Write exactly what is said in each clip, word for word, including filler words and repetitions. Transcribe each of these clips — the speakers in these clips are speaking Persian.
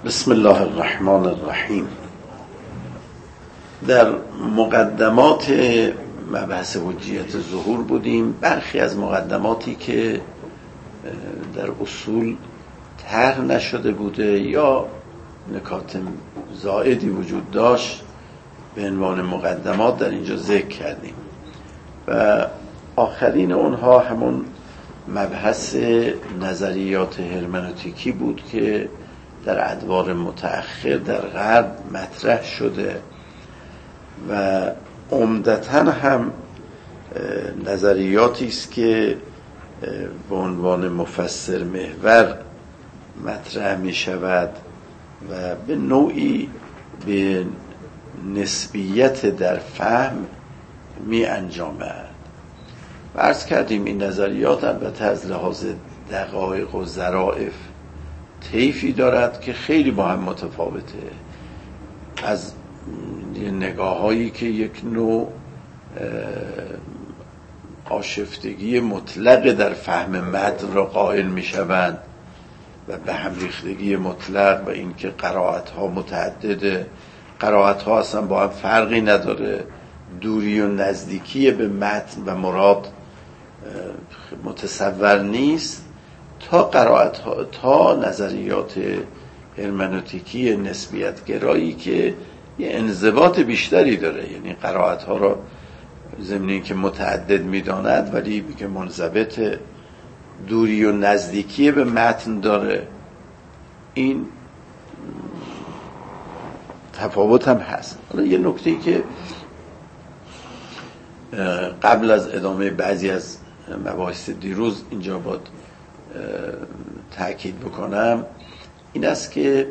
بسم الله الرحمن الرحیم. در مقدمات مبحث حجیت ظهور بودیم. برخی از مقدماتی که در اصول طرح نشده بوده یا نکات زائدی وجود داشت به عنوان مقدمات در اینجا ذکر کردیم و آخرین اونها همون مبحث نظریات هرمنوتیکی بود که در ادوار متأخر در غرب مطرح شده و عمدتاً هم نظریاتی است که به عنوان مفسر محور مطرح می شود و به نوعی به نسبیت در فهم می انجامد. و عرض کردیم این نظریات البته از لحاظ دقایق و ظرافت طیفی دارد که خیلی با هم متفاوته، از نگاه هایی که یک نوع آشفتگی مطلق در فهم متن را قائل می شوند و به هم ریختگی مطلق و اینکه قرائت ها متعدده، قرائت ها اصلا با هم فرقی نداره، دوری و نزدیکی به متن و مراد متصور نیست، تا قرائت ها، تا نظریات هرمنوتیکی نسبیت گرایی که یه انضباط بیشتری داره، یعنی قرائت ها را ضمن اینکه متعدد میداند ولی میگه منضبط، دوری و نزدیکی به متن داره. این تفاوت هم هست. حالا یه نکته‌ای که قبل از ادامه بعضی از مباحث دیروز اینجا باید تأکید بکنم این است که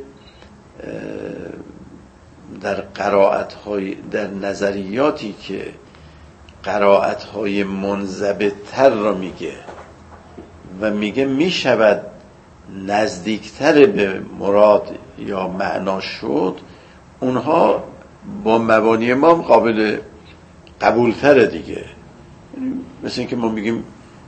در قرائت های، در نظریاتی که قرائت های منضبط تر را میگه و میگه میشود نزدیکتر به مراد یا معنا شد، اونها با مبانی ما قابل قبول تره دیگه. مثل اینکه ما میگیم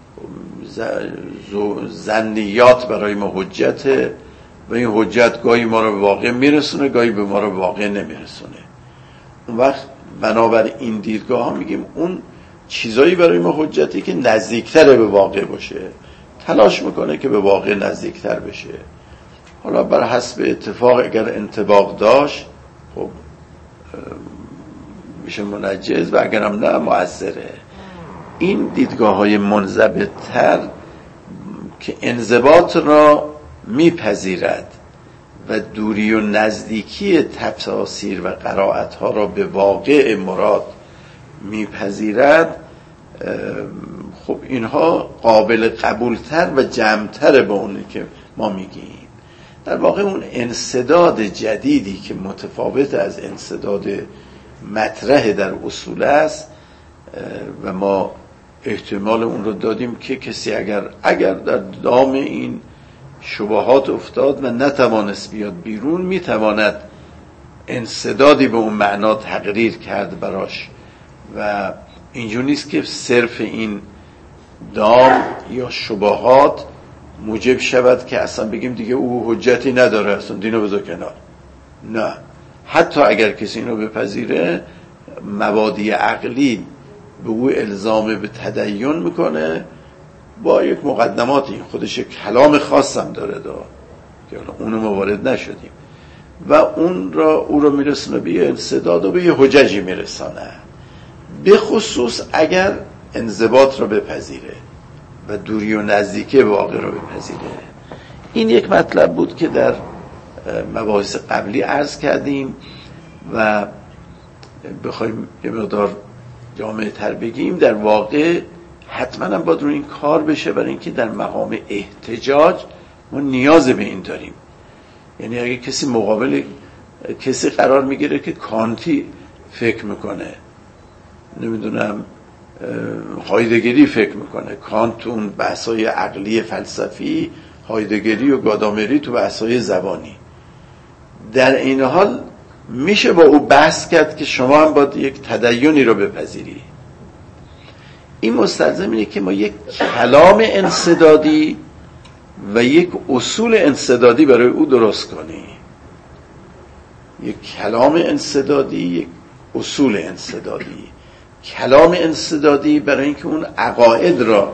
ظنیات برای ما حجته و این حجت گاهی ما رو به واقع میرسونه، گاهی به ما رو به واقع نمیرسونه. اون وقت بنابر این دیدگاه ها میگیم اون چیزایی برای ما حجتی که نزدیکتر به واقع باشه، تلاش میکنه که به واقع نزدیکتر بشه. حالا بر حسب اتفاق اگر انطباق داشت خب میشه منجز و اگرم نه مؤثره. این دیدگاه های منضبط تر که انضباط را میپذیرد و دوری و نزدیکی تفاسیر و قرائت ها را به واقع مراد میپذیرد، خب اینها قابل قبولتر و جمعتر به اونی که ما میگیم. در واقع اون انسداد جدیدی که متفاوت از انسداد مطرح در اصول است و ما احتمال اون رو دادیم که کسی اگر اگر در دام این شبهات افتاد و نتوانست بیاد بیرون، میتواند انسدادی به اون معنا تقریر کرد براش و اینجور نیست که صرف این دام یا شبهات موجب شود که اصلا بگیم دیگه او حجتی نداره، اصلا دینو بذار کنار. نه، حتی اگر کسی اینو بپذیره، مبادی عقلی به او الزام به تدین میکنه با یک مقدماتی، خودش یک کلام خاصم داره دا که اونو ما وارد نشدیم و اون را او را میرسونه به یه انسداد و به یه حججی میرسانه، به خصوص اگر انضباط را بپذیره و دوری و نزدیکی به واقع را بپذیره. این یک مطلب بود که در مباحث قبلی عرض کردیم و بخوایم یه مقدار جامعه تر بگیم، در واقع حتما هم باید روی این کار بشه، برای اینکه در مقام احتجاج ما نیاز به این داریم. یعنی اگه کسی مقابل کسی قرار میگیره که کانتی فکر میکنه، نمیدونم هایدگری فکر میکنه، کانت اون بحثای عقلی فلسفی، هایدگری و گادامری تو بحثای زبانی، در این حال میشه با او بحث کرد که شما هم باید یک تدینی رو بپذیری. این مستلزم اینه که ما یک کلام انسدادی و یک اصول انسدادی برای او درست کنیم. یک کلام انسدادی، یک اصول انسدادی. کلام انسدادی برای اینکه اون عقاید را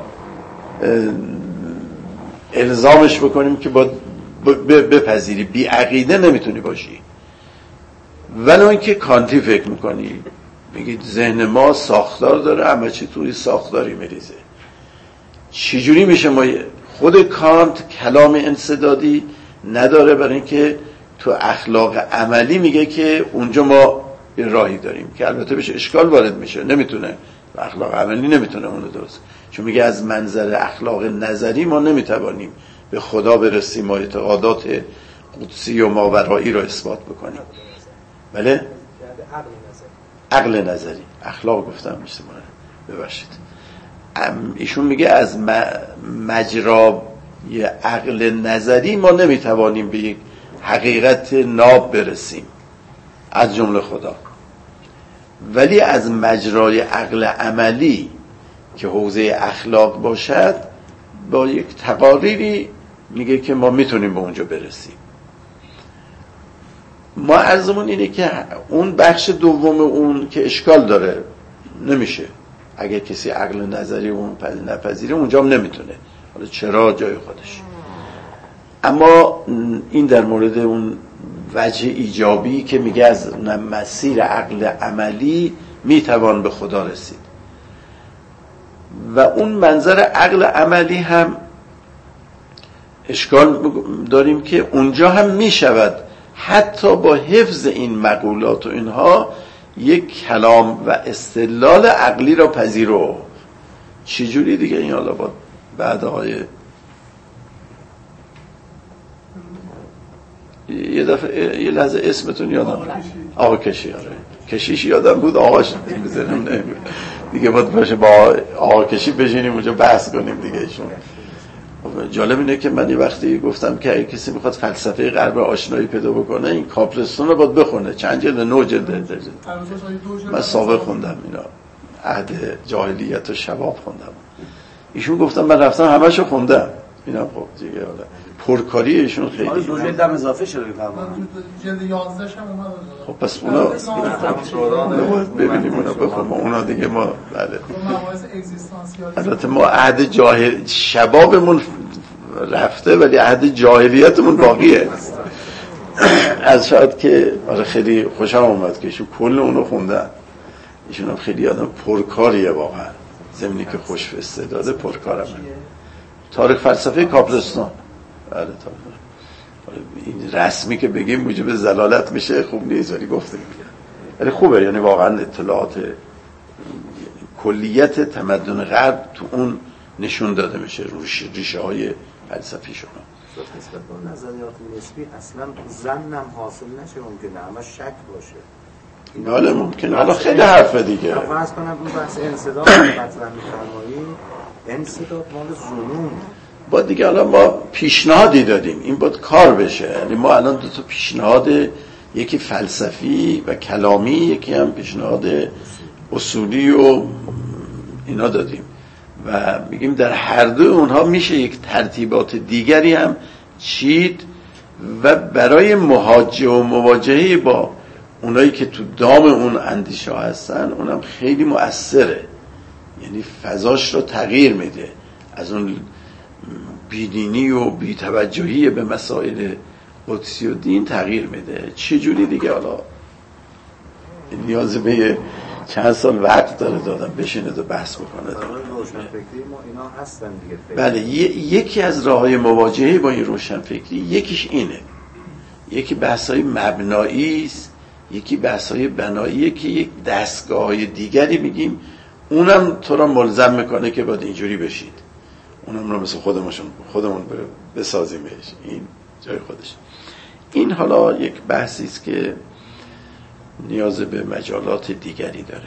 الزامش بکنیم که با بپذیری، بی عقیده نمیتونی باشی. ولو اینکه کانتی فکر میکنی، میگید ذهن ما ساختار داره، همه چی توی ساختاری میریزه. چجوری میشه ما؟ خود کانت کلام انسدادی نداره، برای اینکه تو اخلاق عملی میگه که اونجا ما یه راهی داریم که البته بهش اشکال وارد میشه، نمیتونه اخلاق عملی نمیتونه اونو درست، چون میگه از منظر اخلاق نظری ما نمیتوانیم به خدا برسیم و اعتقادات قدسی و ماورایی را اثبات بکنیم. بله؟ عقل نظری، اخلاق گفتم میشه مونه، ببخشید. ایشون میگه از مجرا یه عقل نظری ما نمیتوانیم به یک حقیقت ناب برسیم از جمله خدا، ولی از مجرای عقل عملی که حوزه اخلاق باشد با یک تقاریری میگه که ما میتونیم به اونجا برسیم. ما عرضمون اینه که اون بخش دوم اون که اشکال داره نمیشه، اگه کسی عقل نظری اون نپذیره اونجا هم نمیتونه، حالا چرا جای خودش. اما این در مورد اون وجه ایجابی که میگه از مسیر عقل عملی میتوان به خدا رسید، و اون منظر عقل عملی هم اشکال داریم که اونجا هم میشود حتی با حفظ این مقولات و اینها یک کلام و استدلال عقلی را پذیرو. چجوری دیگه این؟ حالا با بعد آقای یه دفعه یه لحظه اسمتون یادم آقا کشی، آره کشیش یادم بود، آقاش بزنم نمیگه دیگه، باید باشه با آقا کشی بشینیم اونجا بحث کنیم دیگه. ایشون جالب اینه که من یه وقتی گفتم که اگه کسی میخواد فلسفه غرب آشنایی پیدا بکنه این کاپلستون رو باید بخونه، چند جلد، نو جلد. من سابق خوندم اینا، عهد جاهلیت و شباب خوندم. ایشون گفتم من رفتم همشو خوندم. اینا خب دیگه حالا پرکاری ایشون خیلی آره دو جلد هم اضافه شده میفهمم، جلد یازده هم اومد. خب پس اونا ببینیم اونا بخونم اونا دیگه ما بله. البته ما عهد جاهل شبابمون رفته ولی عهد جاهلیتمون باقیه. از شاید که آره خیلی خوشم اومد که ایشون کل اونو خوندن. ایشون هم خیلی آدم پرکاریه واقعا، زمینی که خوش استعداده پرکارم. تاریخ فلسفه کاپلستون بله تاریخ. این رسمی که بگیم موجب زلالت میشه خوب نیست ولی گفته میگه ولی خوبه، یعنی واقعا اطلاعات کلیت تمدن غرب تو اون نشون داده میشه، روش ریشه های فلسفی شما. نسبت به نظریات نسبی اصلا زنم حاصل نشه، ممکنه اما شک باشه. حالا ممکنه، حالا خیلی حرفه دیگه. فرض کنم اون بحث انسداد مطرح می‌فرمایید، انسداد مال ظنون با دیگه الان ما پیشنهادی دادیم این باید کار بشه. یعنی ما الان دو تا پیشنهاد، یکی فلسفی و کلامی، یکی هم پیشنهاد اصولی و اینا دادیم و میگیم در هر دو اونها میشه یک ترتیبات دیگری هم چید و برای مواجهه و مواجهه با اونایی که تو دام اون اندیشه هستن اونم خیلی مؤثره، یعنی فضاش رو تغییر میده، از اون بیدینی و بی‌توجهی به مسائل قدسی و دین تغییر میده. چه جوری دیگه حالا نیاز به چند سال وقت داره دادم بشینه و بحث بکنه. روشنفکری ما اینا هستن دیگه. بله یکی از راههای مواجهه با این روشنفکری یکیش اینه، یکی بحث‌های مبنایی است، یکی بحث‌های بنایی که یک دستگاه‌های دیگری میگیم اونم تو را ملزم میکنه که باید اینجوری بشید، اونم رو مثل خودمون خودمون بسازیم بهش، این جای خودش. این حالا یک بحثی است که نیاز به مجالات دیگری داره.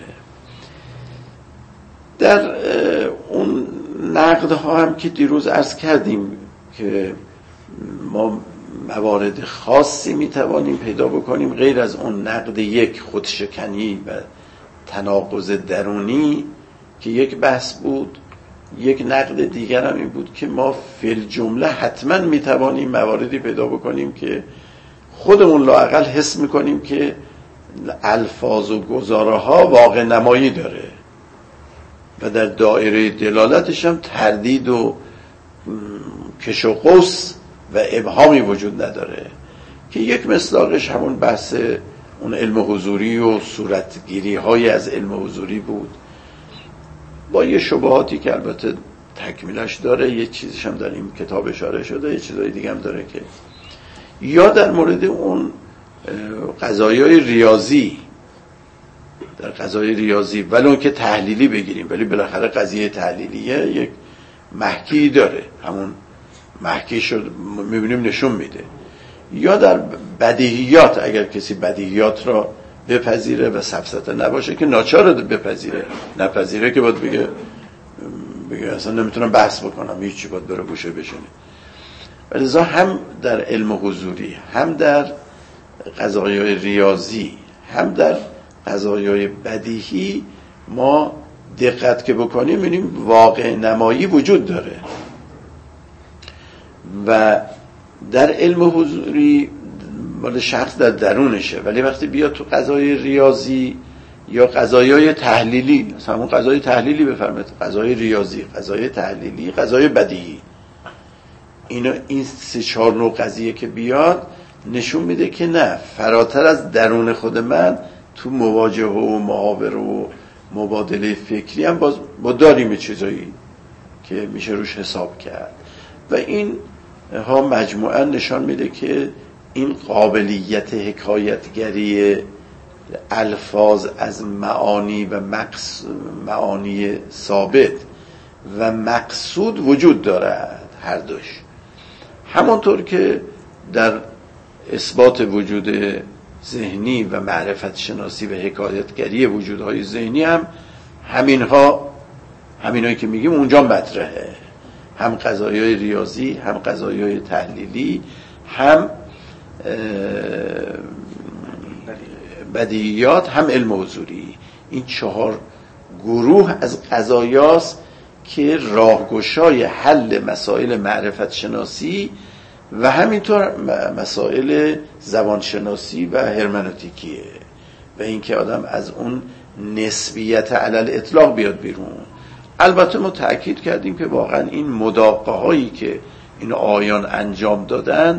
در اون نقدها هم که دیروز عرض کردیم که ما موارد خاصی میتوانیم پیدا بکنیم غیر از اون نقد یک خودشکنی و تناقض درونی که یک بحث بود. یک نقد دیگر هم این بود که ما فی الجمله حتما میتوانیم مواردی پیدا بکنیم که خودمون لااقل حس میکنیم که الفاظ و گزاره ها واقع نمایی داره و در دایره دلالتش هم تردید و کش و قوس و ابهامی وجود نداره، که یک مصداقش همون بحث اون علم حضوری و صورتگیری های از علم حضوری بود، با یه شبهاتی که البته تکمیلش داره، یه چیزش هم در این کتاب اشاره شده، یه چیزای دیگه هم داره، که یا در مورد اون قضایای ریاضی، در قضای ریاضی ولی اون که تحلیلی بگیریم، ولی بالاخره قضیه تحلیلیه یک محکی داره، همون محکی شد میبینیم نشون میده. یا در بدیهیات، اگر کسی بدیهیات را بپذیره و سفسطه نباشه که ناچار بپذیره، نپذیره که باید بگه بگه اصلا نمیتونم بحث بکنم، هیچی، باید بره گوشه بشینه. ولذا هم در علم حضوری، هم در قضایای ریاضی، هم در قضایای بدیهی ما دقت که بکنیم می‌بینیم واقع نمایی وجود داره. و در علم حضوری مال شخص در درونشه، ولی وقتی بیاد تو قضای ریاضی یا قضایای تحلیلی، مثلا همون قضای تحلیلی بفرمایید، قضای ریاضی، قضای تحلیلی، قضای بدیهی، اینا این سه چهار نوع قضیه که بیاد نشون میده که نه، فراتر از درون خود من تو مواجهه و محاوره و مبادله فکری هم باز با داریم چیزایی که میشه روش حساب کرد. و این ها مجموعاً نشان میده که این قابلیت حکایتگری الفاظ از معانی و مقص... معانی ثابت و مقصود وجود دارد، هر دوش. همانطور که در اثبات وجود ذهنی و معرفت شناسی و حکایتگری وجودهای ذهنی هم همینها همینایی که میگیم اونجا مطرحه، هم قضایای ریاضی، هم قضایای تحلیلی، هم بدیهیات، هم علم حضوری. این چهار گروه از قضایاست که راهگشای حل مسائل معرفت شناسی و همینطور مسائل زبانشناسی و هرمنوتیکیه، و اینکه آدم از اون نسبیت علل اطلاق بیاد بیرون. البته ما تأکید کردیم که واقعا این مداقه هایی که این آیان انجام دادن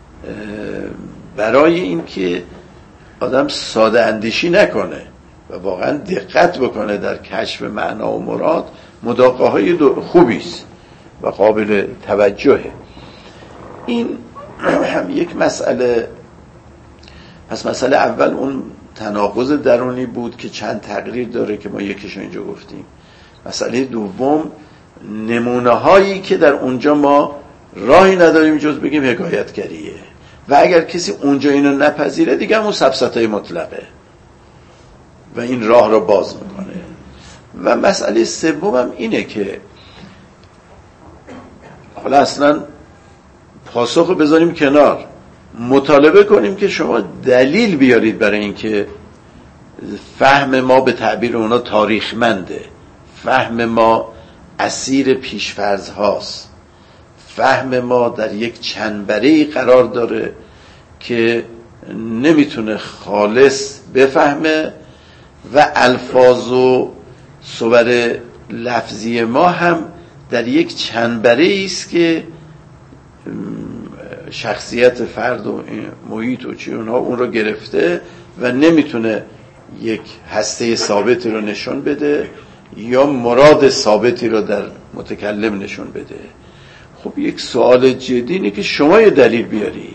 برای این که آدم ساده اندیشی نکنه و واقعا دقت بکنه در کشف معنا و مراد، مداقه های خوبی است و قابل توجهه. این هم یک مسئله. پس مسئله اول اون تناقض درونی بود که چند تقریر داره که ما یکیشو اینجا گفتیم. مسئله دوم نمونه هایی که در اونجا ما راهی نداریم جز بگیم حکایتگریه، و اگر کسی اونجا اینو نپذیره دیگه همون سفسطه مطلقه و این راه رو باز میکنه. و مسئله سوم هم اینه که حالا اصلا پاسخ رو بذاریم کنار، مطالبه کنیم که شما دلیل بیارید برای اینکه فهم ما به تعبیر اونا تاریخمنده، فهم ما اسیر پیشفرض هاست، فهم ما در یک چنبره‌ای قرار داره که نمیتونه خالص بفهمه و الفاظ و صور لفظی ما هم در یک چنبره‌ای است که شخصیت فرد و محیط و چی اونها اون رو گرفته و نمیتونه یک هسته ثابتی رو نشون بده یا مراد ثابتی رو در متکلم نشون بده. خب یک سوال جدی اینه که شما یه دلیل بیارید.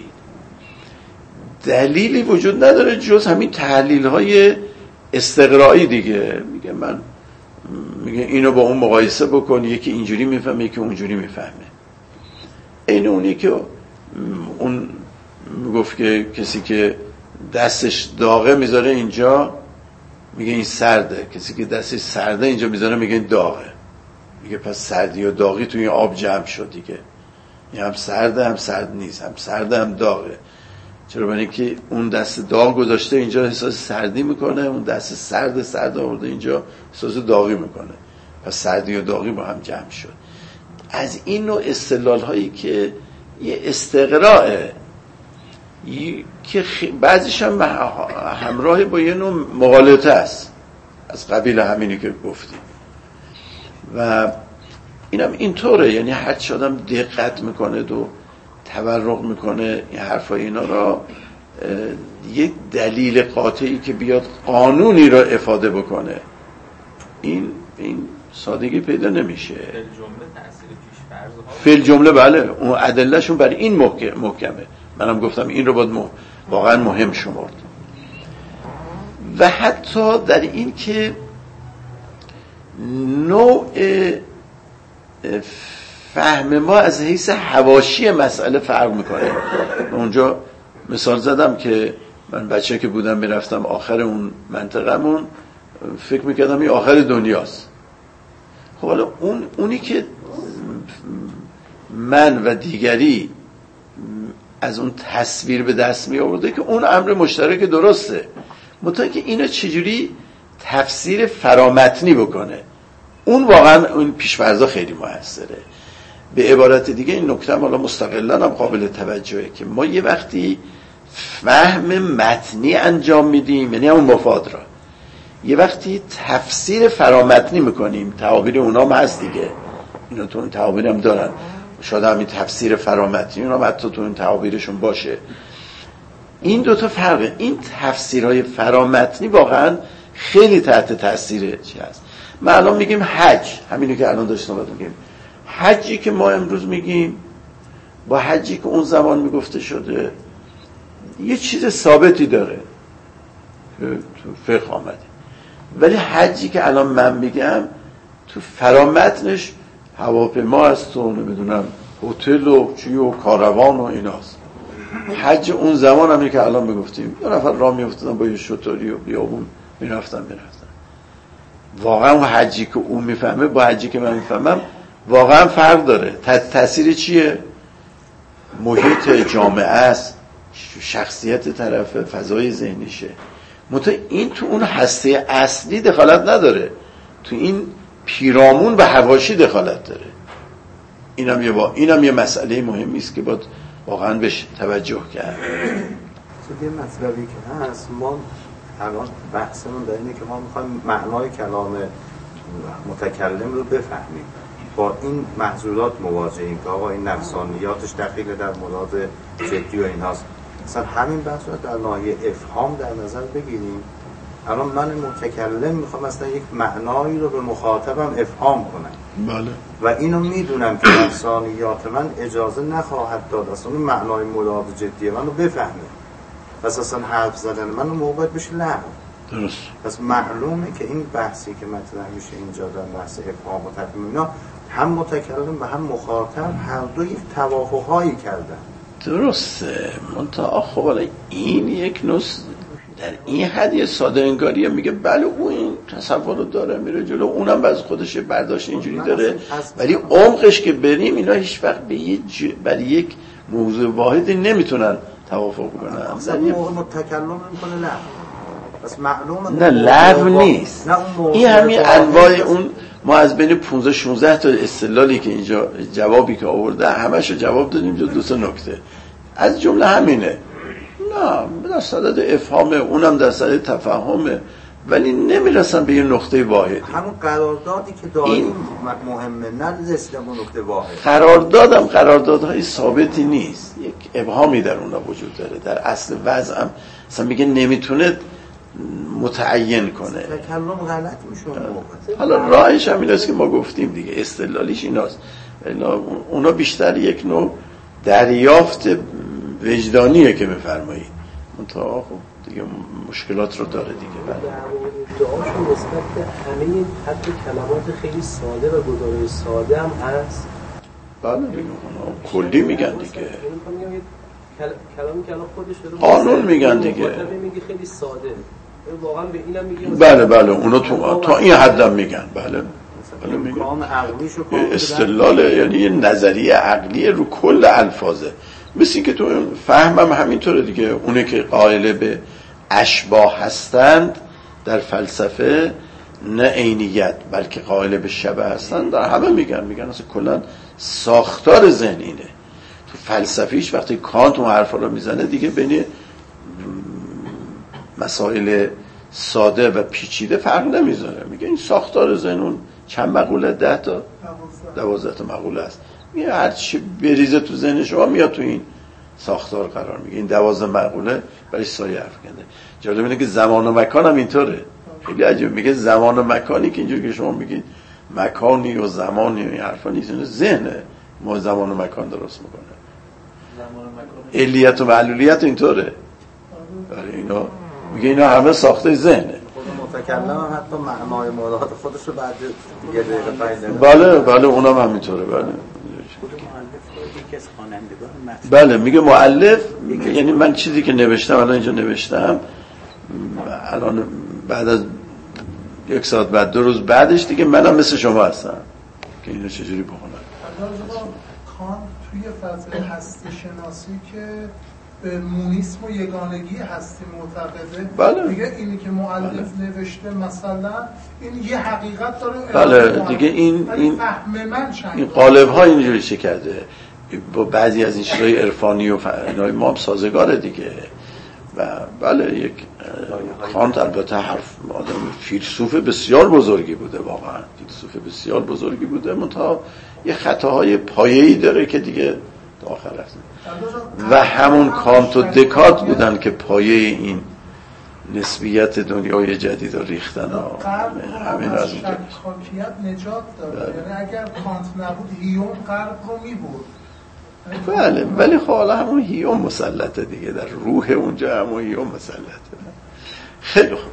دلیلی وجود نداره جز همین تحلیل های استقرایی دیگه. میگه من میگه اینو با اون مقایسه بکن، یکی اینجوری میفهمه یکی اونجوری میفهمه. این اونی که اون میگفت که کسی که دستش داغه میذاره اینجا میگه این سرده، کسی که دستش سرده اینجا میذاره میگه این داغه. میگه پس سردی و داغی توی این آب جمع شد دیگه، این هم سرده هم سرد نیست، هم سرده هم داغه. چرا؟ برای اینکه اون دست داغ گذاشته اینجا احساس سردی میکنه، اون دست سرد سرد آورده اینجا احساس داغی میکنه، پس سردی و داغی با هم جمع شد. از این نوع استدلال هایی که یه استقراءه که بعضیش هم همراه با یه نوع مغالطه است از قبیل همینی که گفتیم و اینم اینطوره. یعنی هر چه آدم دقت میکنه و تورق میکنه این حرفای اینا را یک دلیل قاطعی که بیاد قانونی را افاده بکنه این این سادگی پیدا نمیشه. فعل جمله بله اون ادلهشون برای این محکمه. منم گفتم این رو باید واقعا مهم شمرد. و حتی در این که نوع فهم ما از حیث حواشی مسئله فرق میکنه. اونجا مثال زدم که من بچه که بودم میرفتم آخر اون منطقمون فکر میکردم این آخر دنیاست. خب حالا اون اونی که من و دیگری از اون تصویر به دست می آورده که اون امر مشترک درسته، منتها که اینو چجوری تفسیر فرامتنی بکنه اون واقعا اون پیش‌فرضا خیلی موثره. به عبارت دیگه این نکته حالا مستقلاً هم قابل توجهه که ما یه وقتی فهم متنی انجام میدیم، یعنی همون مفاد را، یه وقتی تفسیر فرامتنی میکنیم. تعابیر اونام هست دیگه، اینا تو اون تعابیر هم دارن، شاید همین تفسیر فرامتنی اونام حتی تو اون تعابیرشون باشه. این دوتا فرقه. این تفسیرهای فرامتنی واقعا خیلی تحت تاثیر چی هست. ما الان میگیم حج، همینی که الان داشتم باید میگیم حجی که ما امروز میگیم با حجی که اون زمان میگفته شده یه چیز ثابتی داره که تو فقه آمده، ولی حجی که الان من میگم تو فرامتنش هواپیما هست و نمیدونم هتل و چی و کاروان و ایناست. حج اون زمان هم که الان میگفتیم دو نفر راه میافتادن با یه شطوری و بیابون میرفتن میرفتن. واقعا اون حجی که اون میفهمه با حجی که من میفهمم واقعا فرق داره. تاثیر چیه؟ محیط جامعه است، شخصیت طرف، فضای ذهنیشه. منتها این تو اون هسته اصلی دخالت نداره، تو این پیرامون و حواشی دخالت داره. اینم یه با اینم یه مسئله مهمی است که باید واقعا بهش توجه کرد. یه مطلبی که هست، ما الان بحثمون در اینه که ما میخوایم معنای کلام متکلم رو بفهمیم. با این محظورات مواجهیم که آقا این نفسانیاتش دخیل در مراد جدی و ایناست. مثلا همین بحث رو در ناحیه افهام در نظر بگیریم. الان من متکلم میخوام مثلا یک معنایی رو به مخاطبم افهام کنم، بله، و اینو میدونم که نفسانیات من اجازه نخواهد داد اصلا اون معنای مراد جدی من رو بفهمه، پس اصلا حرف زدن من رو موقع بشه لغو. درست. پس معلومه که این بحثی که مطرح میشه اینجا در بحث افهام و تفهیم اینا، هم متکلم و هم مخاطب هر دو یک توافق‌هایی کردن. درسته. منتها خب حالا این یک نوع در این حد یه ساده انگاریه، میگه بله اون این تصور رو داره میره جلو، اونم باز خودش برداشت اینجوری داره، ولی عمقش که بریم اینا هیچ وقت به یه ج... برای یک موضوع واحدی نمیتونن توافق کنن. اصلا این موقع متکلم میکنه نه، بس معلومه نه لغو نیست. این همین انواع اون ما از بین پانزده شانزده تا استدلالی که اینجا جوابی که آورده همشو جواب دادیم جو دو تا نکته از جمله همینه. نه در صدد افهامه، اونم در صدد تفهمه، ولی نمیرسن به یه نقطه واحدی. همون قراردادی که داریم مهمه، نه رسیدن به نقطه واحد. قراردادم قراردادهای ثابتی نیست، یک ابهامی در اونها وجود داره. در اصل وضع هم مثلا میگه نمیتونه متعین کنه. تکلم غلط میشه. حالا راهش هم ایناست که ما گفتیم دیگه، استدلالیش ایناست. اونا بیشتر یک نوع دریافت وجدانیه که بفرمایید، منتها خب دیگه مشکلات رو داره دیگه. دعاشون نسبت به همه حتی کلمات خیلی ساده و گزاره ساده هم هست. بله دیگه اونا کلی میگن دیگه، کلامی که الان خودش داره قانون میگن دیگه، میگه خیلی ساده، واقعا به اینم میگه بله بله اونا تو تا این حدم میگن. بله بله میگن استدلال، یعنی یه نظریه عقلی رو کل الفاظه. مثل که تو فهمم همینطوره دیگه. اونه که قائل به اشباه هستند در فلسفه، نه عینیت بلکه قائل به شبه هستند، در همه میگن میگن اصلا کلا ساختار ذهن اینه. فلسفیش وقتی کانت اون حرفا رو میزنه دیگه بین مسائل ساده و پیچیده فرق نمیذاره. میگه این ساختار ذهن اون چند مقوله؟ ده تا دوازده تا مقوله است. میگه هر چی بریزه تو ذهن شما میاد تو این ساختار قرار میگه. این دوازده مقوله برای سایه افکنده. جالب اینه که زمان و مکان هم اینطوره. خیلی عجیبه. میگه زمان و مکانی که اینجوری که شما میگید مکانی و زمانی و این حرفا نیست، این ذهنه ما زمان و مکان درست میکنه. زمان و مکان علیت و معلولیت اینطوره. برای اینا میگه اینا همه ساخته ذهنه. خود متکلم هم حتی معنای مراد خودش رو بعد یه دقیقه پنج دقیقه بله بله اونم همینطوره. بله بله میگه مؤلف، یعنی من چیزی که نوشتم الان اینجا نوشتم، الان بعد از یک ساعت بعد دو روز بعدش دیگه منم مثل شما هستم که اینو چجوری بخونم. کانت توی فضای هستی شناسی که به مونیسم و یگانگی هستی معتقده، بله. میگه اینی که مؤلف بله. نوشته مثلا این یه حقیقت داره، بله دیگه این این فهم من این قالب ها اینجوری چه کرده با بعضی از این چیزای عرفانی و فنای ما هم سازگاره دیگه. و بله یک کانت البته حرف آدم فیلسوف بسیار بزرگی بوده، واقعا فیلسوف بسیار بزرگی بوده، منتها یه خطاهای پایه‌ای داره که دیگه تا آخر رفت. و همون کانت و دکارت بودن که پایه این نسبیت دنیای جدید رو ریختن و همین از اونجا خاکیت نجات داره. یعنی اگر کانت نبود هیوم غرب رو میبرد. بله ولی خب حالا همون هیوم مسلطه دیگه، در روح اونجا همون هیوم مسلطه. خیلی خوب،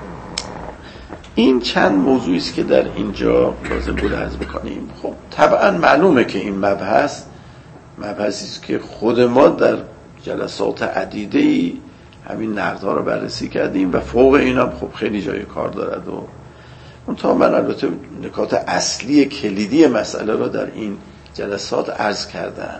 این چند موضوعی است که در اینجا لازم بود عرض بکنیم. خب طبعا معلومه که این مبحث مبحثی است که خود ما در جلسات عدیده‌ای همین نقدها رو بررسی کردیم و فوق این هم خب خیلی جای کار دارد. و اون تا من البته نکات اصلی کلیدی مسئله رو در این جلسات عرض کردم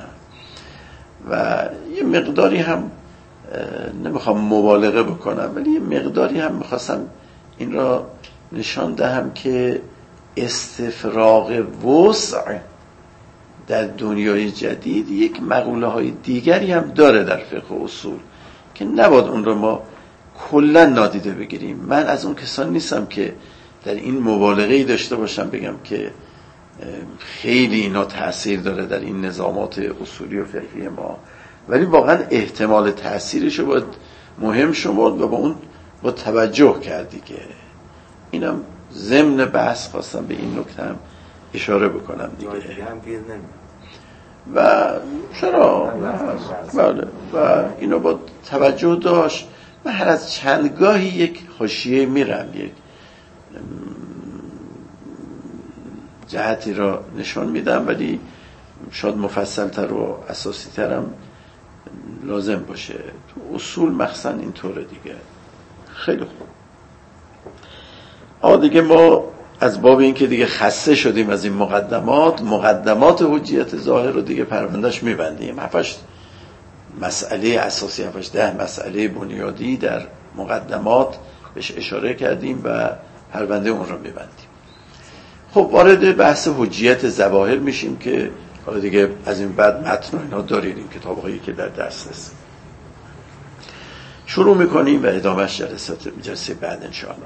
و یه مقداری هم نمیخوام مبالغه بکنم ولی یه مقداری هم میخواستم این را نشان دهم که استفراغ وسع در دنیای جدید یک مقوله های دیگری هم داره در فقه و اصول که نباید اون رو ما کلا نادیده بگیریم. من از اون کسان نیستم که در این مبالغه‌ای داشته باشم بگم که خیلی اینا تأثیر داره در این نظامات اصولی و فقهی ما، ولی واقعا احتمال تأثیرش رو باید مهم شمرد و با اون با توجه کرد دیگه. اینم ضمن بحث خواستم به این نکته هم اشاره بکنم دیگه. و چرا بله و اینو با توجه داشت. من هر از چندگاهی یک حاشیه میرم، یک جهتی را نشان میدم، ولی شاید مفصل تر و اساسی ترم لازم باشه. تو اصول مخصوصا اینطوره دیگه. خیلی خوب. آه دیگه ما از باب این که دیگه خسته شدیم از این مقدمات مقدمات حجیت ظاهر رو دیگه پروندهش میبندیم. هفتش مسئله اساسی، هفتش ده مسئله بنیادی در مقدمات بهش اشاره کردیم و پرونده اون رو میبندیم. خب وارد بحث حجیت ظواهر میشیم که حالا دیگه از این بعد متن و اینا دارید، این کتاب‌هایی که در دسترس. شروع میکنیم و ادامهش جلسات جلسه بعد انشاءالله.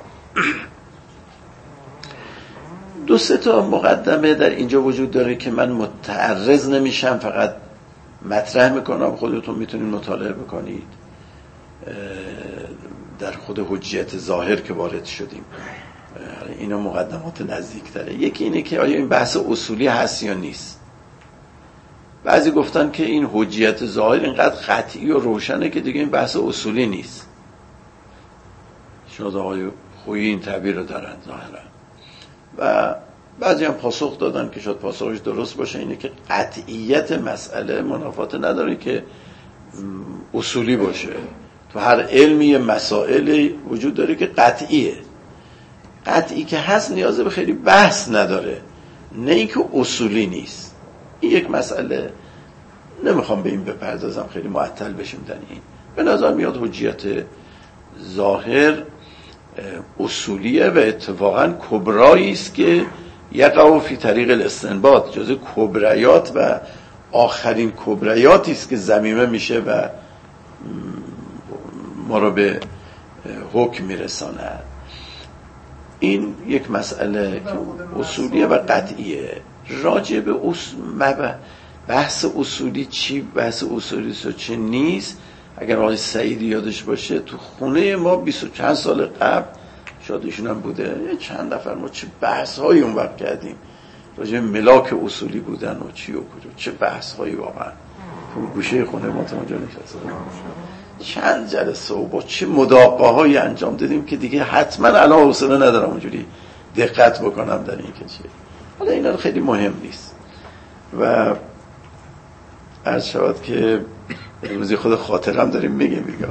دو سه تا مقدمه در اینجا وجود داره که من متعرض نمیشم، فقط مطرح میکنم، خودتون میتونید مطالعه بکنید در خود حجیت ظاهر که وارد شدیم. اینا مقدمات نزدیک تره. یکی اینه که آیا این بحث اصولی هست یا نیست. بعضی گفتن که این حجیت ظاهر اینقدر قطعی و روشنه که دیگه این بحث اصولی نیست. شاید آقای خویی این تعبیر رو دارن ظاهرا. و بعضی هم پاسخ دادن که شاید پاسخش درست باشه، اینه که قطعیت مسئله منافات نداره که اصولی باشه. تو هر علمی مسائلی وجود داره که قطعیه. قطعی که هست نیازه به خیلی بحث نداره، نه اینکه اصولی نیست. این یک مسئله، نمیخوام به این بپردازم خیلی معطل بشیم در این. به نظر میاد حجیت ظاهر اصولیه و اتفاقا کبرایی است که یقع فی طریق الاستنباط، جزء کبریات و آخرین کبریاتی است که ضمیمه میشه و ما رو به حکم میرساند. این یک مسئله که اصولیه و قطعیه. راجع به بحث اصولی چی بحث اصولی است و چه نیست، اگر آقای سعیدی یادش باشه تو خونه ما بیست و چند سال قبل شاید ایشون هم بوده، یه چند نفر ما چه بحث هایی اون وقت کردیم راجع به ملاک اصولی بودن و چی و کجا، چه بحث هایی واقعا تو گوشه خونه ما تا اونجا نشسته چند جلسه و با چه مداقه هایی انجام دادیم که دیگه حتما الان حوصله ندارم اونجوری دقت بکنم در این که چیه. حالا اینا خیلی مهم نیست و عرض شود که امروزی خود خاطرم داریم میگه میگه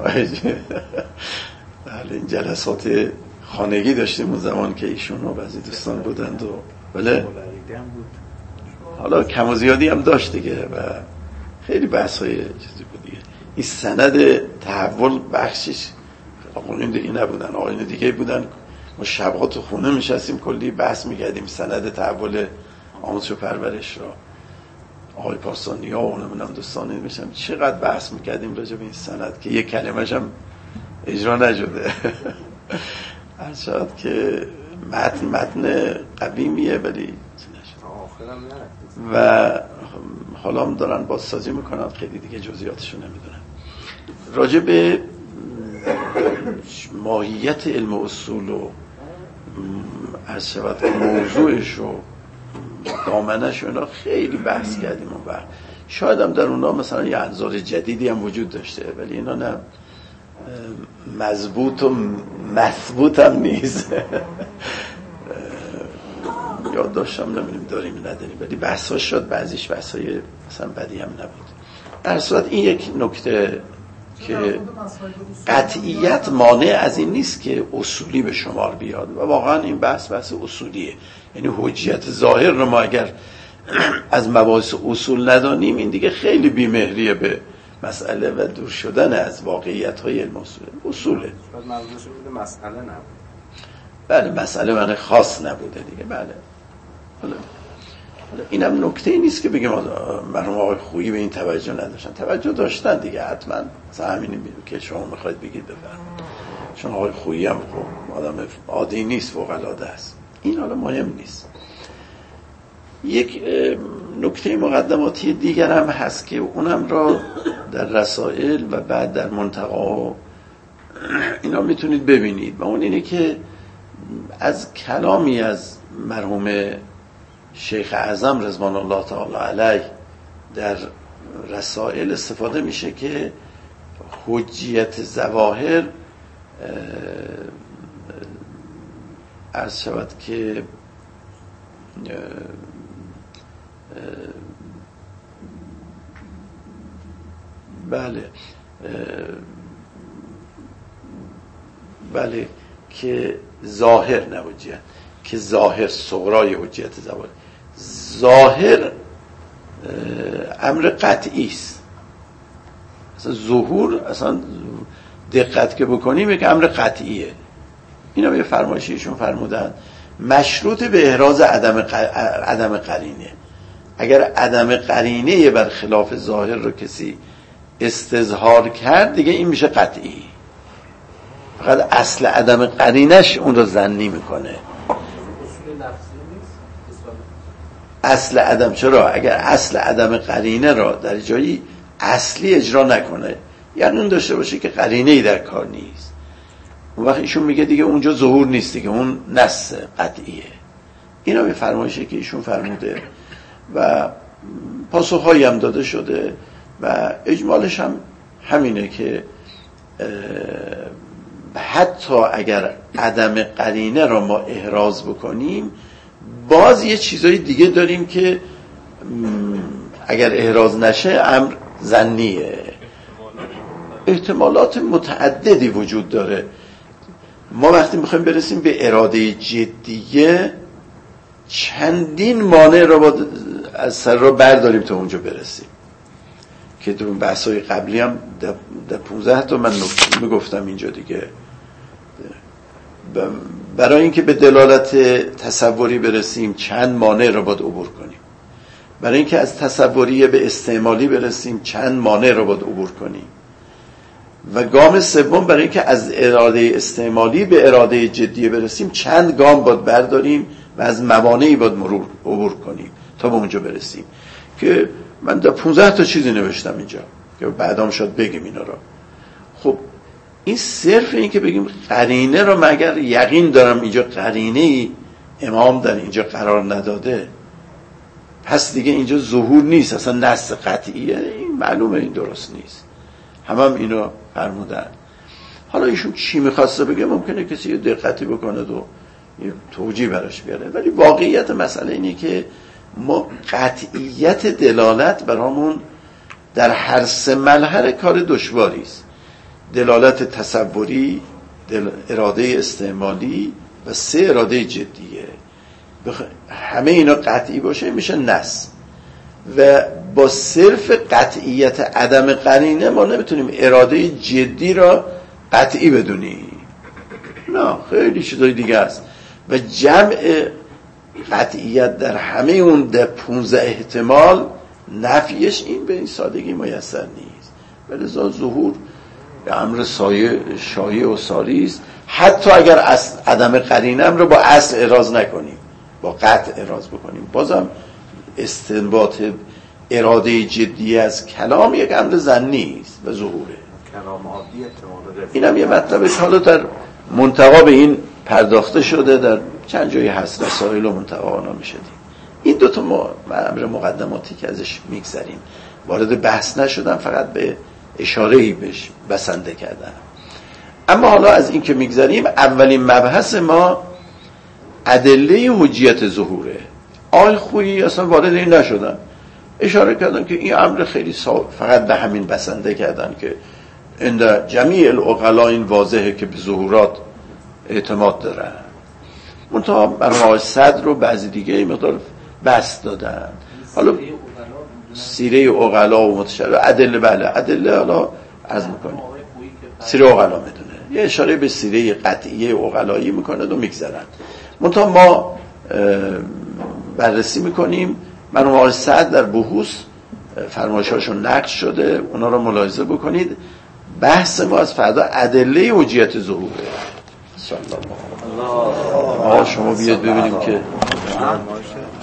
بله این جلسات خانگی داشتیم اون زمان که ایشون و بعضی دوستان بودند و بله حالا کم و زیادی هم داشت دیگه و خیلی بحث های چیزی بود دیگه. این سند تحول بخشش آقایون دیگه نبودن، آقایون دیگه بودن. ما شبها تو خونه میشستیم کلی بحث میکردیم سند تحول آموزش و پرورش را. آقای پارسانی ها و نمیدونم دوستانی میشم چقدر بحث میکردیم راجع به این سند که یک کلمه‌ش هم اجرا نشده. هر شاید که متن متن قدیمیه ولی و حالا هم دارن بازسازی میکنن، خیلی دیگه جزئیاتشو نمیدونم. راجع به ماهیت علم اصول و عرض شود موضوعش و دامنش و اینا خیلی بحث کردیم و بعد شاید هم در اونا مثلا یه انظار جدیدی هم وجود داشته ولی اینا نه مضبوط و مثبوت هم نیست. یاد داشتم نمیدونیم داریم نداریم ولی بحثا شد، بعضیش بحثای مثلا بدی هم نبود. در صورت این یک نکته که قطعیت مانع از این نیست که اصولی به شمار بیاد و واقعا این بحث بحث اصولیه. یعنی حجیت ظاهر رو ما اگر از مباحث اصول ندانیم این دیگه خیلی بی‌مهریه به مسئله و دور شدن از واقعیت های علم اصول. اصوله منظورش بوده مسئله نبود. بله مسئله معنی خاص نبوده دیگه. بله حالا اینم نکته نیست که بگیم مرحوم آقای خویی به این توجه نداشتن، توجه داشتن دیگه حتما. مثلا همینی که شما میخواید بگید بفرمایید، چون آقای خویی هم آدم عادی نیست، فوق العاده است. این حالا مهم نیست. یک نکته مقدماتی دیگر هم هست که اونم را در رسائل و بعد در منتقا اینا میتونید ببینید و اون اینه که از کلامی از مرحوم شیخ اعظم رضوان الله تعالی علیه در رسائل استفاده میشه که حجیت ظواهر عرض شود که بله بله که ظاهر نه حجیت، که ظاهر صغرای حجیت ظواهر، ظاهر امر قطعی است. اصلا ظهور اصلا دقت که بکنیم یک امر قطعیه. اینا به فرمایشیشون فرمودن مشروط به احراز عدم عدم قرینه. اگر عدم قرینه بر خلاف ظاهر رو کسی استظهار کرد دیگه این میشه قطعی. فقط اصل عدم قرینش اون رو ظنی میکنه. اصل عدم چرا؟ اگر اصل عدم قرینه را در جایی اصلی اجرا نکنه، یعنی اون داشته باشه که قرینه‌ای در کار نیست، اون وقت ایشون میگه دیگه اونجا ظهور نیست دیگه، اون نص قطعیه. اینا به فرمایشه که ایشون فرموده و پاسخهایی هم داده شده و اجمالش هم همینه که حتی اگر عدم قرینه را ما احراز بکنیم باز یه چیزای دیگه داریم که اگر احراز نشه امر ظنیه. احتمالات متعددی وجود داره. ما وقتی میخوایم برسیم به اراده جدیه چندین مانع را با از سر را برداریم تا اونجا برسیم که تو بحث‌های قبلی هم در پونزده تا من نکته میگفتم اینجا دیگه. برای اینکه به دلالت تصوری برسیم چند مانع را باید عبور کنیم. برای اینکه از تصوری به استعمالی برسیم چند مانع رو باید عبور کنیم. و گام سوم برای اینکه از اراده استعمالی به اراده جدی برسیم چند گام باید برداریم و از موانعی باید مرور عبور کنیم تا به اونجا برسیم. که من در پونزده تا چیزی نوشتم اینجا که بعدام شد بگیم اینا رو. خب این صرف این که بگیم قرینه رو مگر یقین دارم اینجا قرینه امام در اینجا قرار نداده، پس دیگه اینجا ظهور نیست، اصلا نص قطعیه، این معلومه این درست نیست. هم هم اینو فرمودن. حالا ایشون چی میخواسته بگه ممکنه کسی یه دقتی بکنه و یه توجیه براش بیاره، ولی واقعیت مسئله اینه که ما قطعیت دلالت برامون در هر سه ملحر کار دشواری است. دلالت تصوری، دل... اراده استعمالی و سه اراده جدیه. بخ... همه اینا قطعی باشه میشه نص. و با صرف قطعیت عدم قرینه ما نمیتونیم اراده جدی را قطعی بدونیم. نه، خیلی چیزای دیگه است. و جمع قطعیت در همه اون در پونزده احتمال نفیش این به این سادگی میسر نیست. ولذا ظهور امر سایه شایع و ساری است، حتی اگر اصل عدم قرینه رو با اصل اراز نکنیم، با قطع اراز بکنیم، بازم استنباط اراده جدی از کلام یک امر ظنی است و ظهوره. کلام عادی احتمال این هم یه مطلبه که حالا در منتقا به این پرداخته شده، در چند جایی هست رسائل و منتقا نامی شدیم. این دوتا امر مقدماتی که ازش میگذریم، وارد بحث نشدم، فقط به اشاره‌ای بهش بسنده کردم. اما حالا از این که میگذریم، اولین مبحث ما ادله حجیت ظهوره. آقای خویی اصلا وارد این نشدن، اشاره کردن که این امر خیلی سا... فقط به همین بسنده کردن که عند جمیع العقلاء این واضحه که به ظهورات اعتماد دارن. منتها برای آقای صدر رو بعضی دیگه مقدار بس دادن. حالا سیره عقلاء و متشابه ادله، بله ادله حالا عرض میکنیم سیره عقلاء میدونه، یه اشاره به سیره قطعیه عقلایی میکنه و میگذرن. منتها ما بررسی میکنیم. من آقای سعد در بحوث فرمایشاشون نقل شده، اونا رو ملاحظه بکنید. بحث ما از فردا ادله حجیت ظهوره. صلی الله علیه و آله. شما بیاد ببینیم که